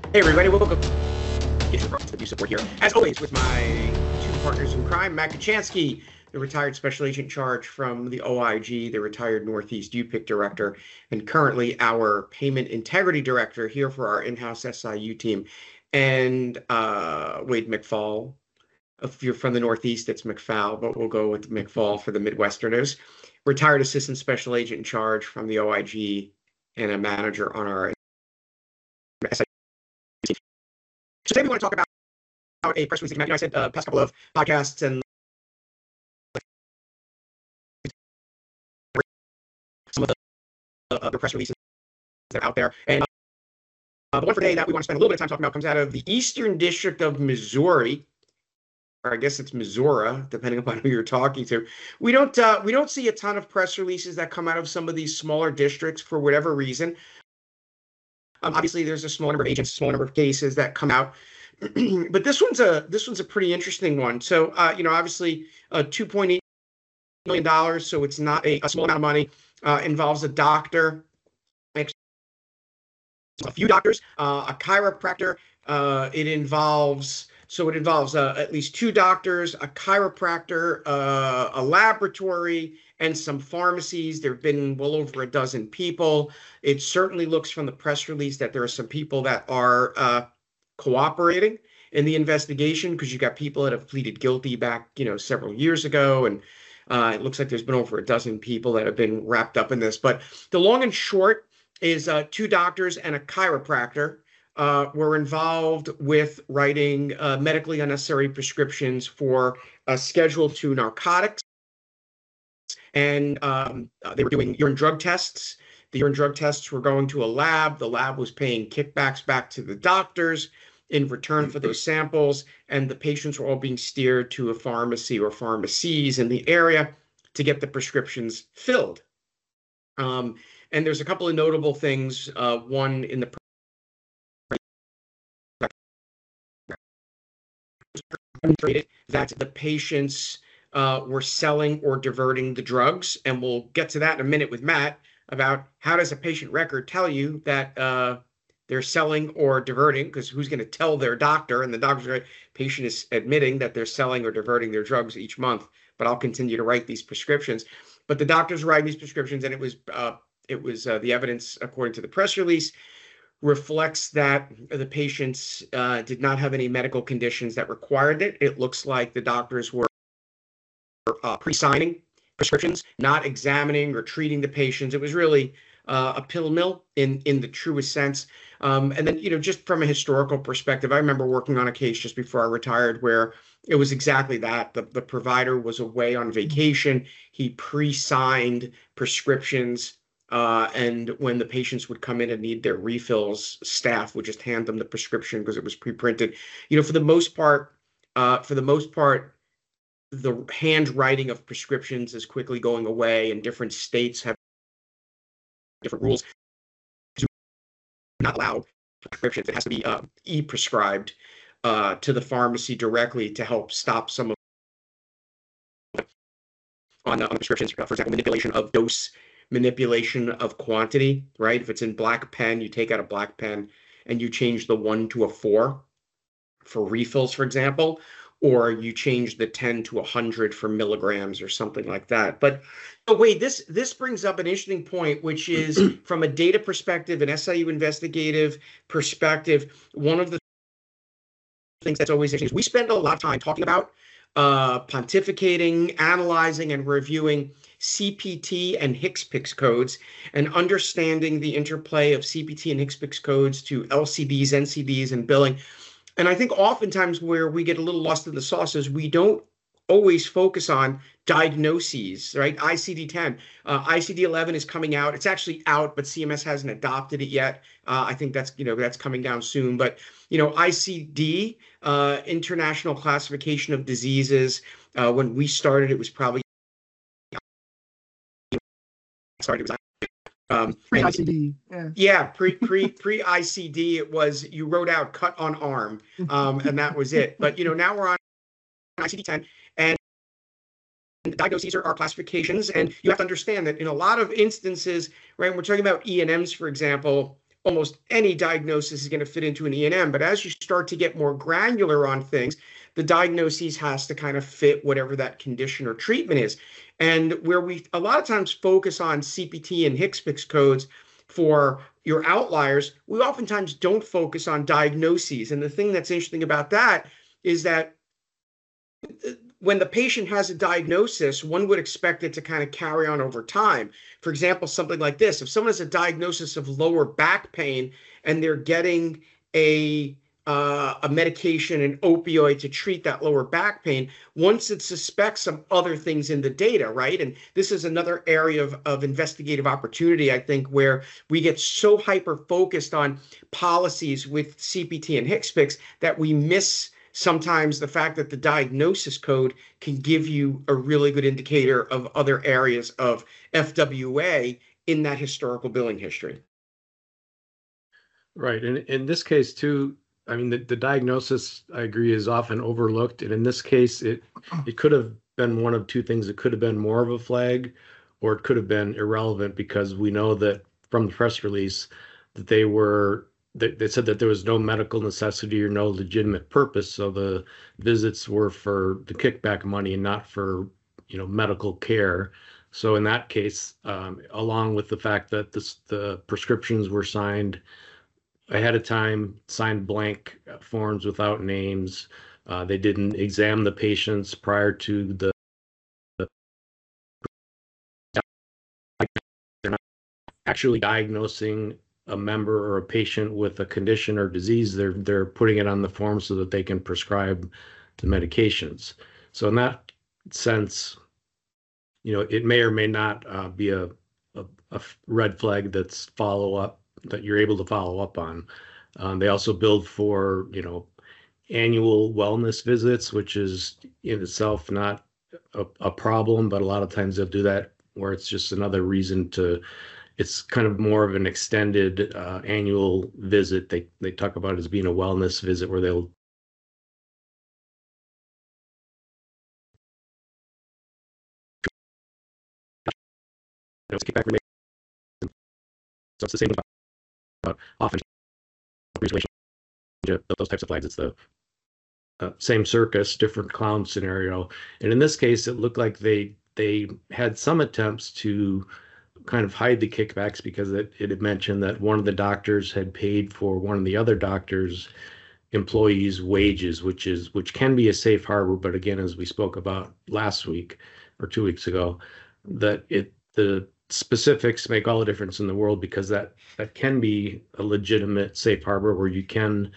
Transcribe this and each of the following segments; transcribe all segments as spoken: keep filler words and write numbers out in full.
Hey everybody, welcome to the support here. As always, with my two partners in crime, Matt Kachansky, the retired special agent in charge from the O I G, the retired Northeast U P I C director, and currently our payment integrity director here for our in-house S I U team. And uh, Wade McFall. If you're from the Northeast, it's McFall, but we'll go with McFall for the Midwesterners. Retired assistant special agent in charge from the O I G and a manager on our S I U team. So today we want to talk about a press release. You know, I said uh, past couple of podcasts and some of the uh, the press releases that are out there. And uh, the one for today that we want to spend a little bit of time talking about comes out of the Eastern District of Missouri, or I guess it's Missouri, depending upon who you're talking to. We don't uh, we don't see a ton of press releases that come out of some of these smaller districts for whatever reason. Um, obviously, there's a small number of agents, a small number of cases that come out. But this one's a this one's a pretty interesting one. So, uh, you know, obviously, uh, two point eight million dollars, so it's not a, a small amount of money. Uh, involves a doctor, a few doctors, uh, a chiropractor. Uh, it involves so it involves uh, at least two doctors, a chiropractor, uh, a laboratory, and some pharmacies. There have been well over a dozen people. It certainly looks from the press release that there are some people that are uh, cooperating in the investigation, because you got people that have pleaded guilty back, you know, several years ago, and uh, it looks like there's been over a dozen people that have been wrapped up in this. But the long and short is uh, two doctors and a chiropractor uh, were involved with writing uh, medically unnecessary prescriptions for uh, Schedule two narcotics, and um, uh, they were doing urine drug tests. The urine drug tests were going to a lab. The lab was paying kickbacks back to the doctors in return for those samples, and the patients were all being steered to a pharmacy or pharmacies in the area to get the prescriptions filled. Um, and there's a couple of notable things. Uh, one in the that the patients uh, were selling or diverting the drugs, and we'll get to that in a minute with Matt about how does a patient record tell you that uh, they're selling or diverting, because who's going to tell their doctor? And the doctor's patient is admitting that they're selling or diverting their drugs each month, but I'll continue to write these prescriptions. But the doctor's writing these prescriptions, and it was uh, it was uh, the evidence, according to the press release, reflects that the patients uh, did not have any medical conditions that required it. It looks like the doctors were uh, pre-signing prescriptions, not examining or treating the patients. It was really uh, a pill mill in in the truest sense. Um, and then, you know, just from a historical perspective, I remember working on a case just before I retired where it was exactly that. The, the provider was away on vacation. He pre-signed prescriptions. Uh, and when the patients would come in and need their refills, staff would just hand them the prescription because it was pre-printed. You know, for the most part, uh, for the most part, the handwriting of prescriptions is quickly going away, and different states have different rules to not allow prescriptions. It has to be uh, e-prescribed uh, to the pharmacy directly to help stop some of on, on prescriptions, for example, manipulation of dose, manipulation of quantity, right? If it's in black pen, you take out a black pen and you change the one to a four for refills, for example, or you change the ten to one hundred for milligrams or something like that. But oh, wait, this this brings up an interesting point, which is from a data perspective, an S I U investigative perspective, one of the things that's always interesting is we spend a lot of time talking about uh, pontificating, analyzing, and reviewing C P T and HCPCS codes, and understanding the interplay of C P T and HCPCS codes to L C Ds, N C Ds, and billing. And I think oftentimes where we get a little lost in the sauce is we don't always focus on diagnoses, right? I C D ten, uh, I C D eleven is coming out. It's actually out, but C M S hasn't adopted it yet. Uh, I think that's, you know, that's coming down soon. But, you know, I C D, uh, International Classification of Diseases, uh, when we started, it was probably, sorry, it was Um, Pre-I C D, yeah. Yeah, pre pre pre I C D. It was you wrote out cut on arm, um, and that was it. But you know, now we're on I C D ten, and diagnoses are, are classifications, and you have to understand that in a lot of instances, right? When we're talking about E and Ms, for example, almost any diagnosis is going to fit into an E and M. But as you start to get more granular on things, the diagnosis has to kind of fit whatever that condition or treatment is. And where we a lot of times focus on C P T and HCPCS codes for your outliers, we oftentimes don't focus on diagnoses. And the thing that's interesting about that is that when the patient has a diagnosis, one would expect it to kind of carry on over time. For example, something like this: if someone has a diagnosis of lower back pain and they're getting a uh, a medication, an opioid to treat that lower back pain, once it suspects some other things in the data, right? And this is another area of, of investigative opportunity, I think, where we get so hyper-focused on policies with C P T and HCPCS that we miss sometimes the fact that the diagnosis code can give you a really good indicator of other areas of F W A in that historical billing history. Right. And in this case, too, I mean, the, the diagnosis, I agree, is often overlooked. And in this case, it it could have been one of two things. It could have been more of a flag, or it could have been irrelevant, because we know that from the press release that they were, they, they said that there was no medical necessity or no legitimate purpose. So the visits were for the kickback money and not for, you know, medical care. So in that case, um, along with the fact that this, the prescriptions were signed ahead of time, signed blank forms without names. Uh, they didn't examine the patients prior to the, the they're not actually diagnosing a member or a patient with a condition or disease. They're they're putting it on the form so that they can prescribe the medications. So in that sense, you know, it may or may not uh, be a, a a red flag that's follow up that you're able to follow up on. Um, they also build for, you know, annual wellness visits, which is in itself not a, a problem, but a lot of times they'll do that where it's just another reason to, it's kind of more of an extended uh, annual visit. They, they talk about it as being a wellness visit where they'll you know, kick back related. So it's the same about often those types of flags. It's the uh, same circus, different clown scenario. And in this case, it looked like they they had some attempts to kind of hide the kickbacks, because it, it had mentioned that one of the doctors had paid for one of the other doctors' employees' wages, which is which can be a safe harbor. But again, as we spoke about last week or two weeks ago, that it the specifics make all the difference in the world, because that that can be a legitimate safe harbor where you can,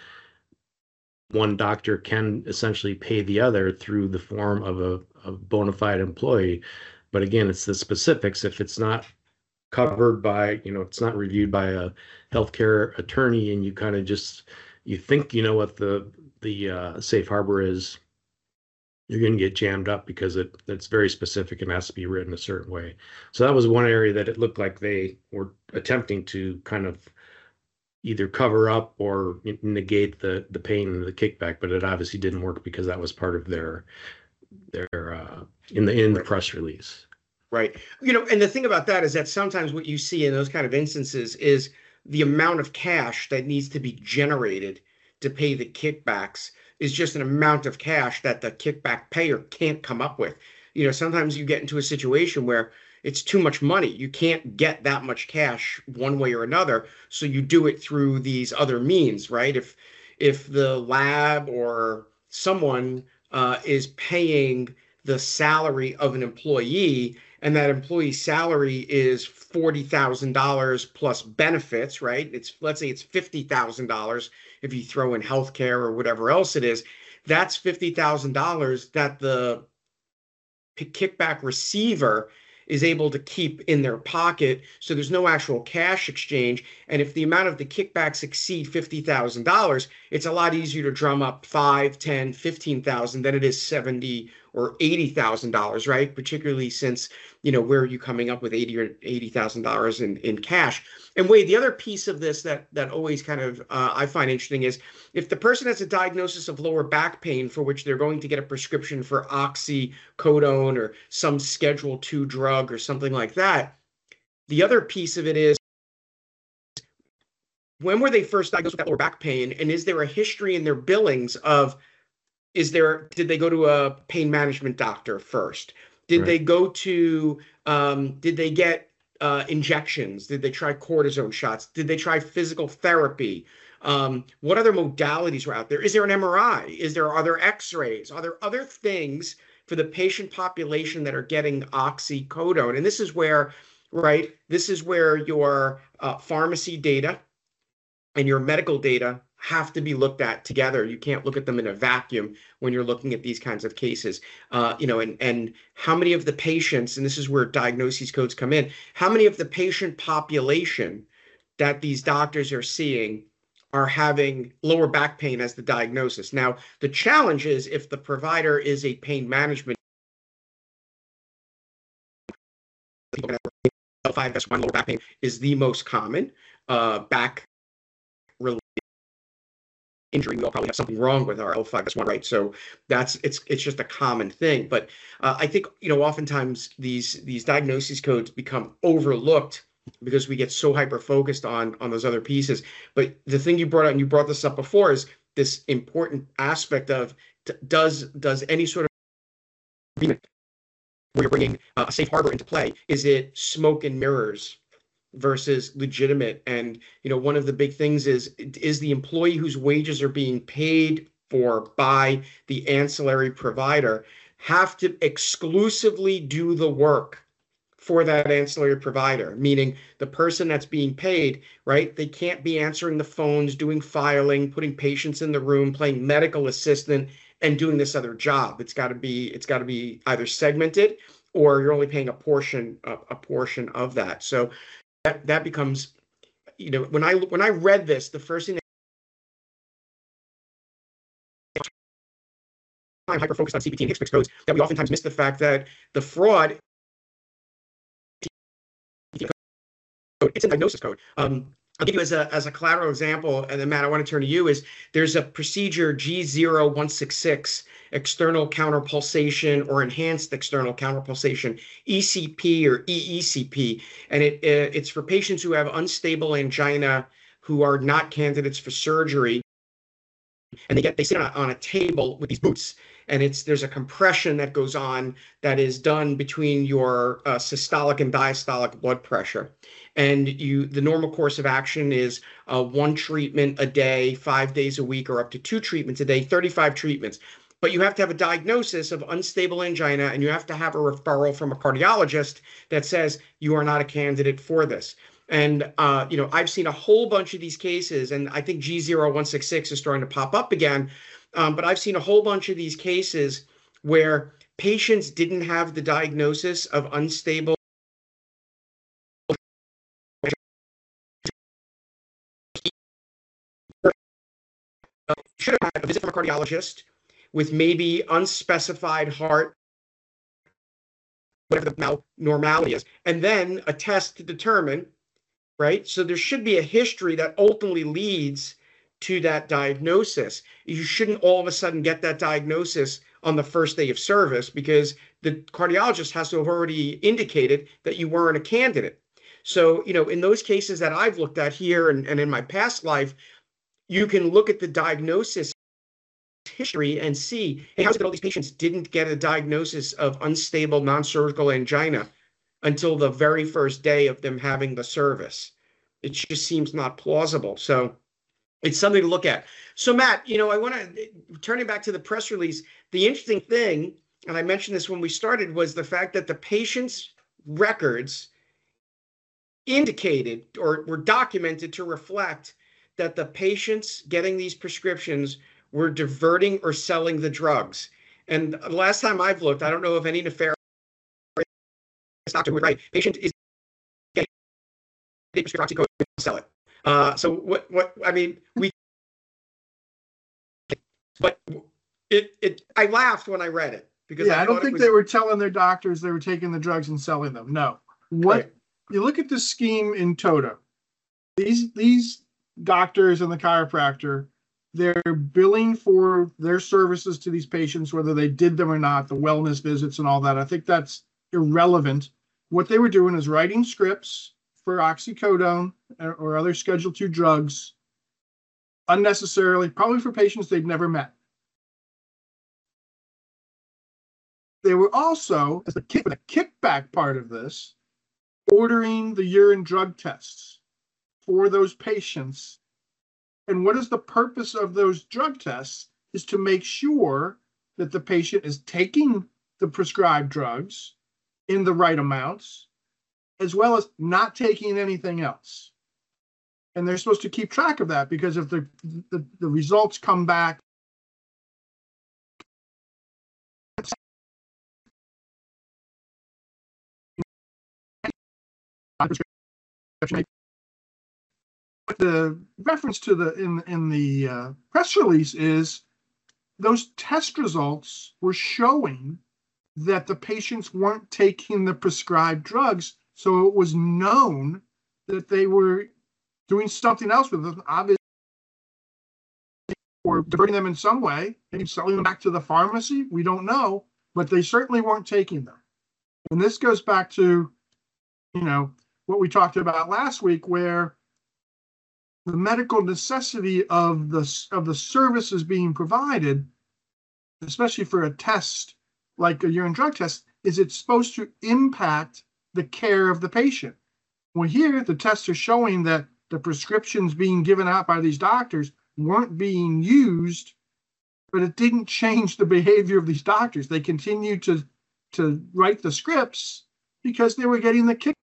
one doctor can essentially pay the other through the form of a, a bona fide employee. But again, it's the specifics. If it's not covered by, you know, it's not reviewed by a healthcare attorney, and you kind of just, you think you know what the the uh, safe harbor is, you're going to get jammed up, because it it's very specific and has to be written a certain way. So that was one area that it looked like they were attempting to kind of either cover up or negate the the pain and the kickback, but it obviously didn't work, because that was part of their their uh, in the in the press release. Right. You know, and the thing about that is that sometimes what you see in those kind of instances is the amount of cash that needs to be generated to pay the kickbacks is just an amount of cash that the kickback payer can't come up with. You know, sometimes you get into a situation where it's too much money. You can't get that much cash one way or another. So you do it through these other means, right? If if the lab or someone uh, is paying the salary of an employee, and that employee's salary is forty thousand dollars plus benefits, right? It's, let's say it's fifty thousand dollars if you throw in healthcare or whatever else it is. That's fifty thousand dollars that the kickback receiver is able to keep in their pocket. So there's no actual cash exchange. And if the amount of the kickbacks exceed fifty thousand dollars, it's a lot easier to drum up five, ten, fifteen thousand than it is seventy or eighty thousand dollars, right? Particularly since, you know, where are you coming up with eighty or eighty thousand dollars in, in cash? And Wade, the other piece of this that that always kind of uh, I find interesting is if the person has a diagnosis of lower back pain for which they're going to get a prescription for oxycodone or some Schedule two drug or something like that, the other piece of it is when were they first diagnosed with that lower back pain? And is there a history in their billings of, is there, did they go to a pain management doctor first? Did Right. they go to, um, did they get uh, injections? Did they try cortisone shots? Did they try physical therapy? Um, what other modalities were out there? Is there an M R I? Is there other X-rays? Are there other things for the patient population that are getting oxycodone? And this is where, right, this is where your uh, pharmacy data and your medical data have to be looked at together. You can't look at them in a vacuum when you're looking at these kinds of cases. Uh, you know, and, and how many of the patients, and this is where diagnoses codes come in, how many of the patient population that these doctors are seeing are having lower back pain as the diagnosis? Now, the challenge is if the provider is a pain management, L five S one lower back pain is the most common uh, back injury. We all probably have something wrong with our L five S one, right? So that's it's it's just a common thing. But uh, I think, you know, oftentimes these these diagnosis codes become overlooked because we get so hyper focused on on those other pieces. But the thing you brought up, and you brought this up before, is this important aspect of does does any sort of agreement where you're bringing uh, a safe harbor into play, is it smoke and mirrors versus legitimate? And, you know, one of the big things is, is the employee whose wages are being paid for by the ancillary provider have to exclusively do the work for that ancillary provider, meaning the person that's being paid, right? They can't be answering the phones, doing filing, putting patients in the room, playing medical assistant, and doing this other job. It's got to be, it's got to be either segmented, or you're only paying a portion, a, a portion of that. So that that becomes, you know, when I when I read this, the first thing that I'm hyper focused on C P T and HCPCS codes, that we oftentimes miss the fact that the fraud, it's a diagnosis code. Um, I'll give you as a as a collateral example, and then Matt, I want to turn to you, is there's a procedure G zero one six six, external counterpulsation or enhanced external counterpulsation, E C P or E E C P, and it uh, it's for patients who have unstable angina who are not candidates for surgery, and they get they sit on a, on a table with these boots, and it's there's a compression that goes on that is done between your uh, systolic and diastolic blood pressure. And you, the normal course of action is uh, one treatment a day, five days a week, or up to two treatments a day, thirty-five treatments. But you have to have a diagnosis of unstable angina, and you have to have a referral from a cardiologist that says you are not a candidate for this. And, uh, you know, I've seen a whole bunch of these cases, and I think G zero one six six is starting to pop up again. Um, but I've seen a whole bunch of these cases where patients didn't have the diagnosis of unstable should have had a visit from a cardiologist with maybe unspecified heart, whatever the normality is, and then a test to determine, right? So there should be a history that ultimately leads to that diagnosis. You shouldn't all of a sudden get that diagnosis on the first day of service because the cardiologist has to have already indicated that you weren't a candidate. So, you know, in those cases that I've looked at here and, and in my past life, you can look at the diagnosis history and see, hey, how's it that all these patients didn't get a diagnosis of unstable non-surgical angina until the very first day of them having the service? It just seems not plausible. So it's something to look at. So Matt, you know, I want to, turning back to the press release, the interesting thing, and I mentioned this when we started, was the fact that the patient's records indicated or were documented to reflect that the patients getting these prescriptions were diverting or selling the drugs. And the last time I've looked, I don't know of any nefarious doctor who would write, patient is getting prescription oxycodone, sell it. Uh, so what, what, I mean, we, but it, it, I laughed when I read it because yeah, I, I don't think was, they were telling their doctors they were taking the drugs and selling them. No. What right. You look at the scheme in toto. These, these doctors and the chiropractor, they're billing for their services to these patients, whether they did them or not, the wellness visits and all that. I think that's irrelevant. What they were doing is writing scripts for oxycodone or, or other Schedule two drugs unnecessarily, probably for patients they've never met. They were also, as the, kick, the kickback part of this, ordering the urine drug tests for those patients. And what is the purpose of those drug tests? Is to make sure that the patient is taking the prescribed drugs in the right amounts, as well as not taking anything else. And they're supposed to keep track of that, because if the, the, the results come back the reference to the in in the uh, press release is those test results were showing that the patients weren't taking the prescribed drugs, so it was known that they were doing something else with them, obviously, or diverting them in some way, maybe selling them back to the pharmacy. We don't know, but they certainly weren't taking them. And this goes back to, you know, what we talked about last week, where the medical necessity of the of the services being provided, especially for a test like a urine drug test, is it's supposed to impact the care of the patient. Well, here the tests are showing that the prescriptions being given out by these doctors weren't being used, but it didn't change the behavior of these doctors. They continued to to write the scripts because they were getting the kick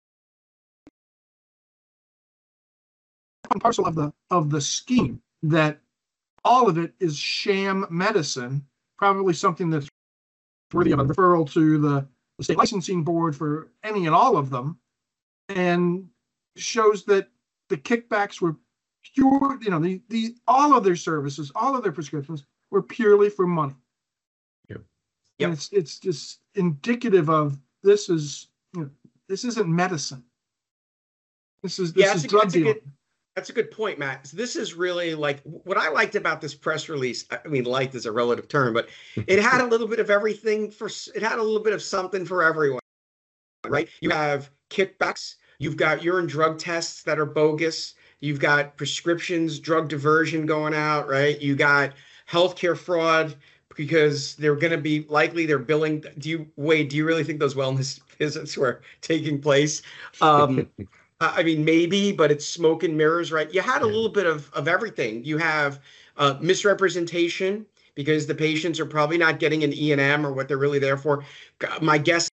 and parcel of the of the scheme, that all of it is sham medicine, probably something that's worthy of a referral to the, the state licensing board for any and all of them, and shows that the kickbacks were pure, you know, the, the all of their services, all of their prescriptions were purely for money. Yep. And it's it's just indicative of this is, you know, this isn't medicine. This is this yeah, is a, drug dealing. Good, that's a good point, Matt. So this is really like what I liked about this press release. I mean, liked is a relative term, but it had a little bit of everything for. It had a little bit of something for everyone, right? You have kickbacks. You've got urine drug tests that are bogus. You've got prescriptions, drug diversion going out, right? You got healthcare fraud because they're going to be likely they're billing. Do you, Wade, do you really think those wellness visits were taking place? Um, I mean, maybe, but it's smoke and mirrors, right? You had a little bit of, of everything. You have uh, misrepresentation because the patients are probably not getting an E and M or what they're really there for. My guess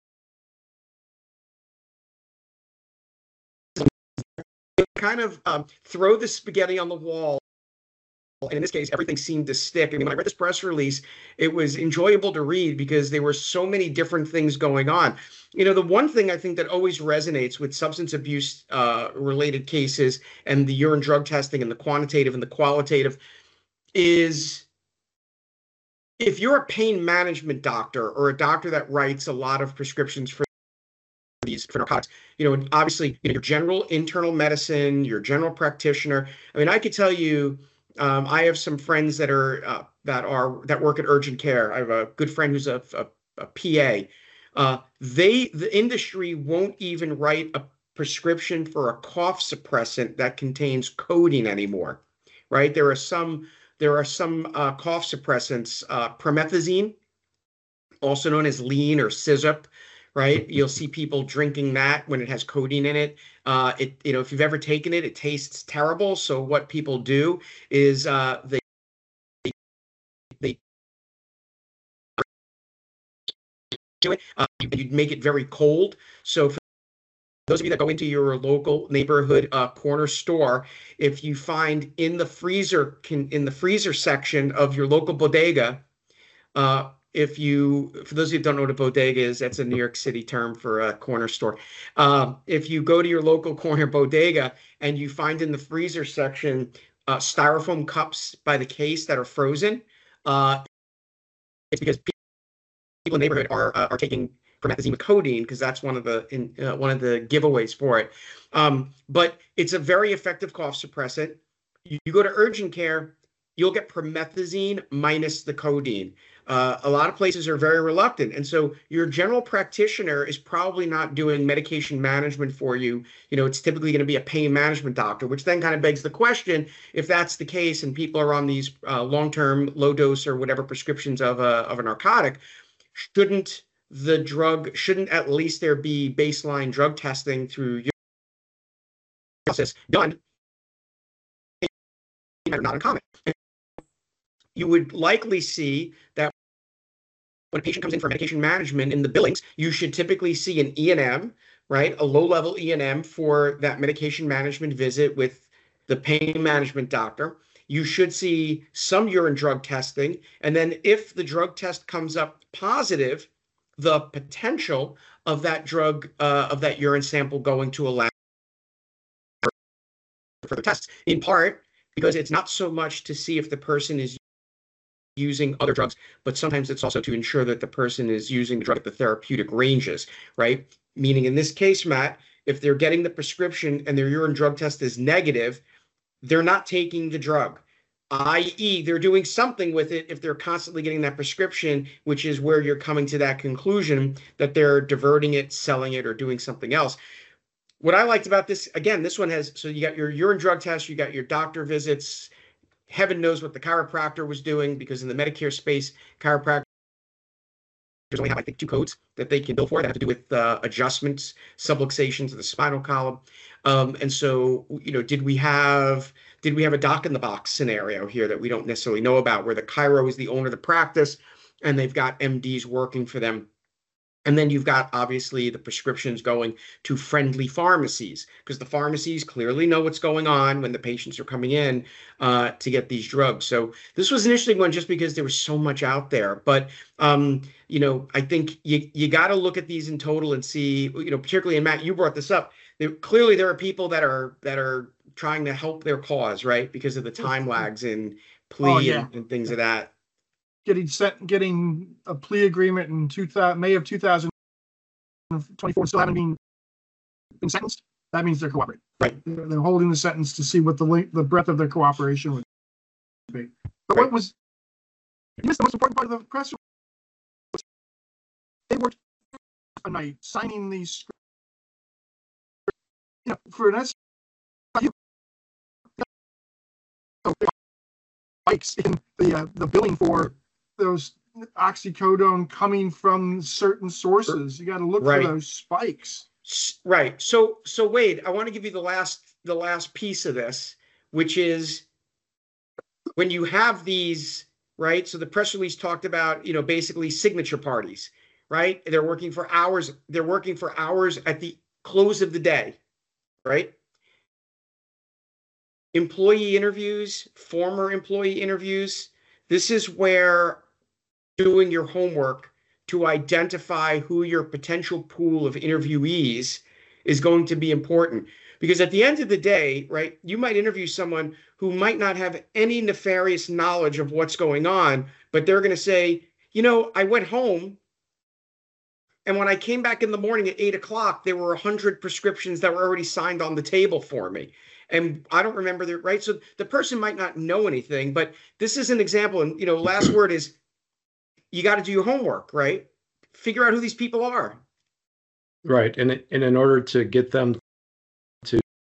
kind of um, throw the spaghetti on the wall. And in this case, everything seemed to stick. I mean, when I read this press release, it was enjoyable to read because there were so many different things going on. You know, the one thing I think that always resonates with substance abuse uh, related cases and the urine drug testing and the quantitative and the qualitative is if you're a pain management doctor or a doctor that writes a lot of prescriptions for these for narcotics, you know, obviously, you know, your general internal medicine, your general practitioner. I mean, I could tell you, um, I have some friends that are uh, that are that work at urgent care. I have a good friend who's a, a, a P A. Uh, they the industry won't even write a prescription for a cough suppressant that contains codeine anymore, right? There are some there are some uh, cough suppressants, uh, promethazine, also known as lean or Sizzup. Right, you'll see people drinking that when it has codeine in it. Uh, it, you know, if you've ever taken it, it tastes terrible. So what people do is uh, they they do it. Uh, you'd make it very cold. So for those of you that go into your local neighborhood uh, corner store, if you find in the freezer can in the freezer section of your local bodega. Uh, If you, for those of you who don't know what a bodega is, that's a New York City term for a corner store. Um, if you go to your local corner bodega and you find in the freezer section uh, styrofoam cups by the case that are frozen, uh, it's because people in the neighborhood are uh, are taking promethazine with codeine because that's one of the in, uh, one of the giveaways for it. Um, but it's a very effective cough suppressant. You, you go to urgent care. you'll get promethazine minus the codeine. Uh, a lot of places are very reluctant. And so your general practitioner is probably not doing medication management for you. You know, it's typically going to be a pain management doctor, which then kind of begs the question, if that's the case and people are on these uh, long-term low dose or whatever prescriptions of a, of a narcotic, shouldn't the drug, shouldn't at least there be baseline drug testing through your process done? Not uncommon. You would likely see that when a patient comes in for medication management in the billings, you should typically see an E and M, right? A low-level E and M for that medication management visit with the pain management doctor. You should see some urine drug testing. And then if the drug test comes up positive, the potential of that drug, uh, of that urine sample going to a lab for further tests, in part because it's not so much to see if the person is using other drugs, but sometimes it's also to ensure that the person is using the drug at the therapeutic ranges, right? Meaning in this case, Matt, if they're getting the prescription and their urine drug test is negative, they're not taking the drug, that is they're doing something with it if they're constantly getting that prescription, which is where you're coming to that conclusion that they're diverting it, selling it, or doing something else. What I liked about this, again, this one has, so you got your urine drug test, you got your doctor visits. Heaven knows what the chiropractor was doing, because in the Medicare space, chiropractors only have, I think, two codes that they can bill for that have to do with uh, adjustments, subluxations of the spinal column. Um, and so, you know, did we have did we have a doc in the box scenario here that we don't necessarily know about, where the chiro is the owner of the practice and they've got M Ds working for them? And then you've got, obviously, the prescriptions going to friendly pharmacies, because the pharmacies clearly know what's going on when the patients are coming in uh, to get these drugs. So this was an interesting one just because there was so much out there. But, um, you know, I think you, you got to look at these in total and see, you know, particularly, and Matt, you brought this up, there, clearly there are people that are that are trying to help their cause, right, because of the time lags in plea Oh, yeah. and, and things of that. Getting set, getting a plea agreement in two thousand, May of two thousand twenty-four, still haven't been, been sentenced. That means they're cooperating. Right. They're, they're holding the sentence to see what the length, the breadth of their cooperation would be. But Right. what was, you missed the most important part of the press release. They worked a night signing these, you know, for an S I U. Spikes in the uh, the billing for those oxycodone coming from certain sources. You got to look Right. for those spikes. S- Right. So, so Wade, I want to give you the last, the last piece of this, which is when you have these, right? So the press release talked about, you know, basically signature parties, right? They're working for hours. They're working for hours at the close of the day, right? Employee interviews, former employee interviews. This is where doing your homework to identify who your potential pool of interviewees is going to be important. Because at the end of the day, right, you might interview someone who might not have any nefarious knowledge of what's going on, but they're going to say, you know, I went home and when I came back in the morning at eight o'clock, there were a hundred prescriptions that were already signed on the table for me. And I don't remember the right. So the person might not know anything, but this is an example. And, you know, last word is you got to do your homework, right? Figure out who these people are. Right. And, and in order to get them to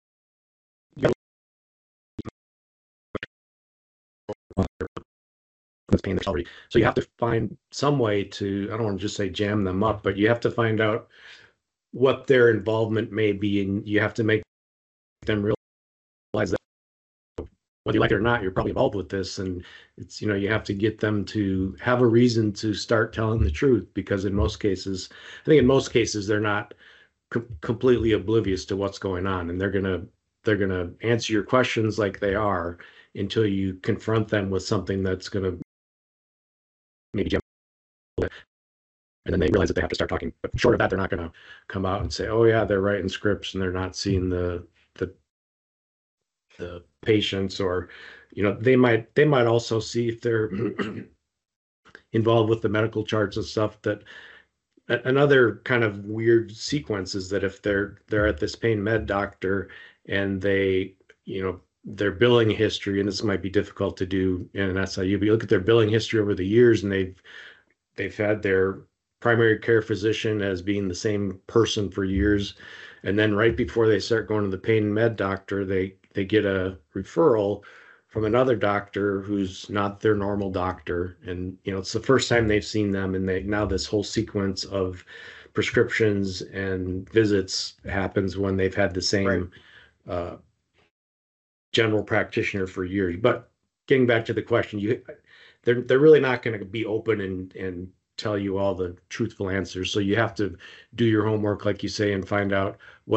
paying their salary. So you have to find some way to, I don't want to just say jam them up, but you have to find out what their involvement may be, and you have to make them realize that whether you like it or not, you're probably involved with this. And it's, you know, you have to get them to have a reason to start telling the truth, because in most cases, I think in most cases, they're not com- completely oblivious to what's going on. And they're going to, they're going to answer your questions like they are until you confront them with something that's going to maybe jump a little bit. And then they realize that they have to start talking. But short of that, they're not going to come out and say, oh yeah, they're writing scripts and they're not seeing the, the, the patients, or, you know, they might, they might also see if they're involved with the medical charts and stuff. That another kind of weird sequence is that if they're, they're at this pain med doctor and they, you know, their billing history, and this might be difficult to do in an S I U, but you look at their billing history over the years, and they've they've had their primary care physician as being the same person for years, and then right before they start going to the pain med doctor, they they get a referral from another doctor who's not their normal doctor, and you know it's the first time they've seen them, and they now this whole sequence of prescriptions and visits happens when they've had the same Right. uh, general practitioner for years. But getting back to the question, you they're they're really not going to be open and and tell you all the truthful answers. So you have to do your homework, like you say, and find out what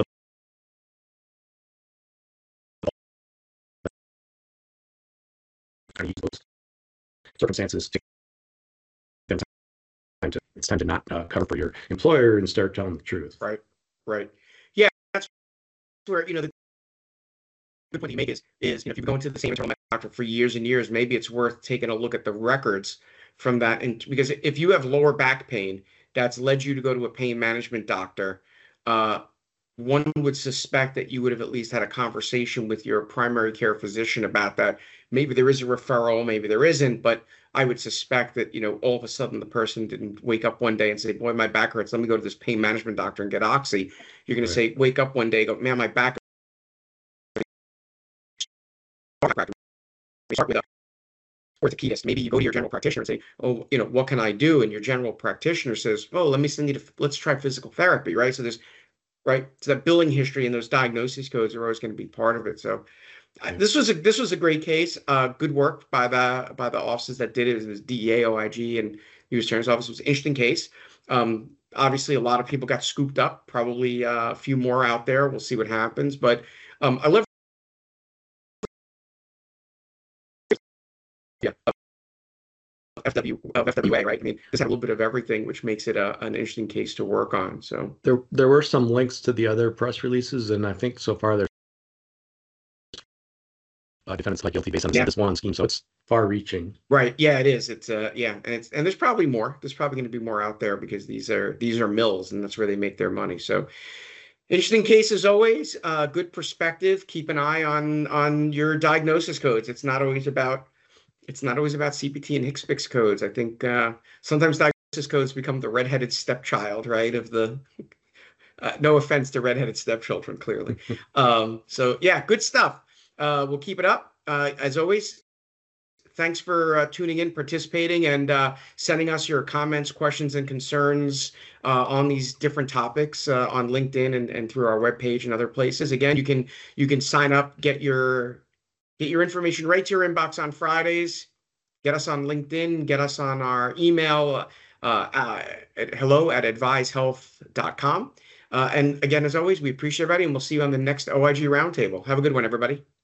kind of use those circumstances to them time to it's time to not uh, cover for your employer and start telling the truth. Right. Right. Yeah, that's where, you know, the good point you make is, is, you know, if you've been going to the same internal doctor for years and years, maybe it's worth taking a look at the records from that. And because if you have lower back pain that's led you to go to a pain management doctor, uh, one would suspect that you would have at least had a conversation with your primary care physician about that. Maybe there is a referral, maybe there isn't, but I would suspect that, you know, all of a sudden the person didn't wake up one day and say, boy, my back hurts. Let me go to this pain management doctor and get Oxy. You're going Right. to say, wake up one day, go, man, my back. Start with a orthopedist. Maybe you go to your general practitioner and say, oh, you know, what can I do? And your general practitioner says, oh, let me send you to, let's try physical therapy, right? So there's, right. So that billing history and those diagnosis codes are always going to be part of it. So uh, Yeah. this was a, this was a great case. Uh, good work by the, by the offices that did it. It was D E A, O I G, and U S Attorney's Office. It was an interesting case. Um, obviously a lot of people got scooped up, probably uh, a few more out there. We'll see what happens, but um, I love yeah, F W, of F W A, right? I mean, this had a little bit of everything, which makes it a, an interesting case to work on. So There there were some links to the other press releases, and I think so far there's uh, defendants pled guilty based on Yeah. this one scheme, so it's far-reaching. right, yeah, it is. It's uh, yeah, and it's and there's probably more. There's probably going to be more out there because these are these are mills, and that's where they make their money. So interesting case as always. Uh, good perspective. Keep an eye on on your diagnosis codes. It's not always about it's not always about C P T and H C P C S codes. I think uh, sometimes diagnosis codes become the redheaded stepchild, right? Of the uh, no offense to redheaded stepchildren, clearly. um, so yeah, good stuff. Uh, we'll keep it up uh, as always. Thanks for uh, tuning in, participating, and uh, sending us your comments, questions, and concerns uh, on these different topics uh, on LinkedIn and, and through our webpage and other places. Again, you can you can sign up, get your get your information right to your inbox on Fridays. Get us on LinkedIn. Get us on our email uh, uh, at hello at advise health dot com. Uh, and again, as always, we appreciate everybody, and we'll see you on the next O I G Roundtable. Have a good one, everybody.